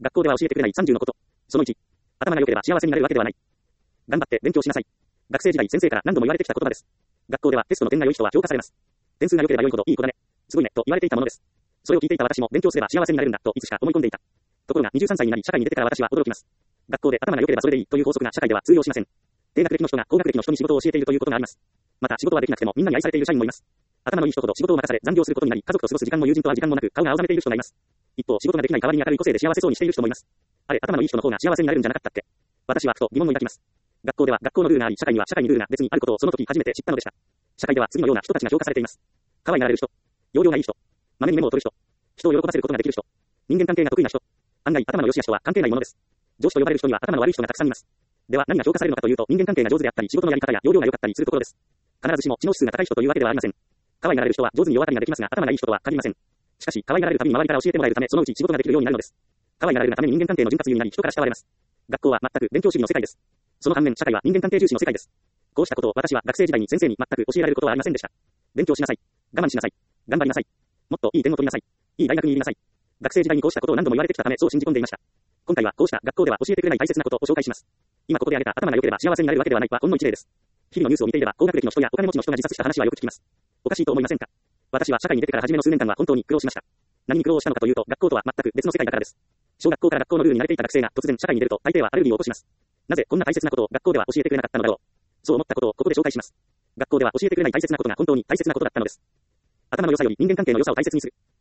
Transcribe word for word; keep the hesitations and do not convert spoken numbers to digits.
学校では教えてくれないさんじゅうのこと。そのいち、頭が良ければ幸せになれるわけではない。頑張って勉強しなさい。学生時代先生から何度も言われてきた言葉です。学校ではテストの点が良い人は評価されます。点数が良ければ良いほどいい子だね。すごいね、と言われていたものです。それを聞いていた私も勉強すれば幸せになれるんだといつしか思い込んでいた。ところがにじゅうさんさいになり社会に出てから私は驚きます。学校で頭が良ければそれでいいという法則が社会では通用しません。低学歴の人が高学歴の人に仕事を教えているということがあります。また仕事はできなくてもみんなに愛されている社員もいます。頭のいい人ほど仕事を任され残業することになり家族と過ごす時間も友人とは時間もなく顔が青ざめている人がいます。一方仕事ができない代わりに明るい個性で幸せそうにしている人もいます。あれ、頭のいい人の方が幸せになれるんじゃなかったっけ。私はふと疑問を抱きます。学校では学校のルールがあり、社会には社会にルールが別にあることをその時初めて知ったのでした。社会では次のような人たちが評価されています。可愛がられる人、容量がいい人、真面目にメモを取る人、人を喜ばせることができる人、人間関係が得意な人。案外頭の良し悪しとは関係ないものです。上司と呼ばれる人には頭の悪い人がたくさんいます。では何が評価されるのかというと、人間関係が上手であったり仕事のやり方や容量が良かったりするところです。必ずしも知能指数が高い人というわけではありません。可愛がられる人は上手に世渡りができますが頭がいい人とは限りません。しかし可愛がられるために周りから教えてもらえるためそのうち仕事ができるようになるのです。可愛がられるがために人間関係の潤滑油になり人から慕われます。学校は全く勉強主義の世界です。その反面社会は人間関係重視の世界です。こうしたことを私は学生時代に先生に全く教えられることはありませんでした。勉強しなさい。我慢しなさい。頑張りなさい。もっといい点を取りなさい。いい大学に入りなさい。学生時代にこうしたことを何度も言われてきたためそう信じ込んでいました。今回はこうした学校では教えてくれない大切なことを紹介します。今ここで挙げた頭が良ければ幸せになれるわけではないはほんの一例です。日々のニュースを見ていれば高学歴の人やお金持ちの人が自殺した話はよく聞きます。おかしいと思いませんか。私は社会に出てから初めの数年間は本当に苦労しました。何に苦労したのかというと学校とは全く別の世界だからです。小学校から学校のルールに慣れていた学生が突然社会に出ると大抵はアレルギーを起こします。なぜこんな大切なことを学校では教えてくれなかったのだろう。そう思ったことをここで紹介します。学校では教えてくれない大切なことが本当に大切なことだったのです。頭の良さより人間関係の良さを大切にする。